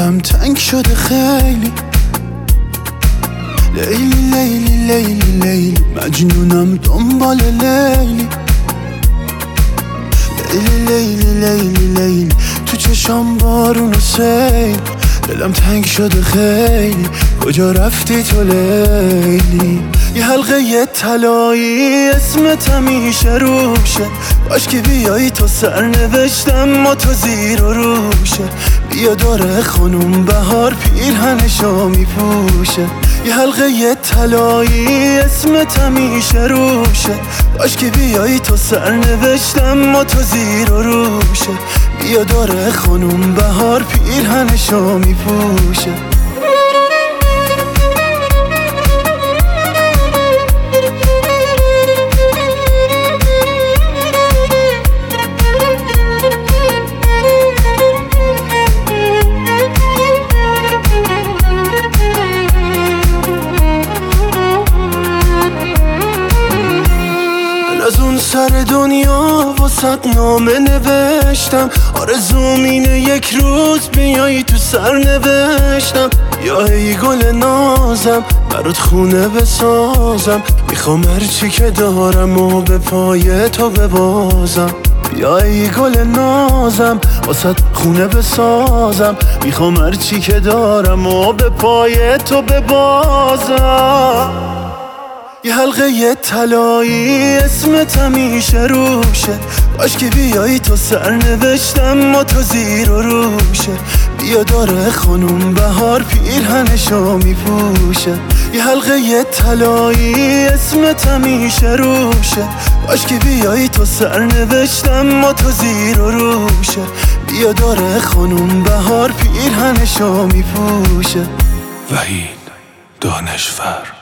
دلم تنگ شده خیلی. لیلی لیلی لیلی لیلی مجنونم دنبال لیلی. لیلی لیلی لیلی لیلی تو چشام بارون و سیل. دلم تنگ شده خیلی، کجا رفتی تو لیلی؟ یه حلقه طلایی اسمت همیشه روشه، باش که بیایی تو سرنوشتم ما تو زیر و روشه. بیا داره خانوم بهار پیرهنشو میپوشه. یه حلقه طلایی اسمت همیشه روشه، باش که بیایی تو سرنوشتم ما تو زیر و روشه. بیا داره خانوم بهار پیرهنشو میپوشه. از اون سر دنیا واسط نامه نوشتم، آرزوم اینه یک روز بیایی تو سر نوشتم. یا ای گل نازم برات خونه بسازم، میخوام هرچی که دارم و به پای تو ببازم. یا ای گل نازم واسط خونه بسازم، میخوام هرچی که دارم و به پای تو ببازم. یه حلقه طلایی اسمت همیشه روشه، باش که بیایی تو سرنوشتم ما تو زیر و روشه. بیا داره خانوم بهار پیرهنشو میپوشه. یه حلقه طلایی اسمت همیشه روشه، باش که بیایی تو سرنوشتم ما تو زیر و روشه. بیا داره خانوم بهار پیرهنشو میپوشه. وحید دانشور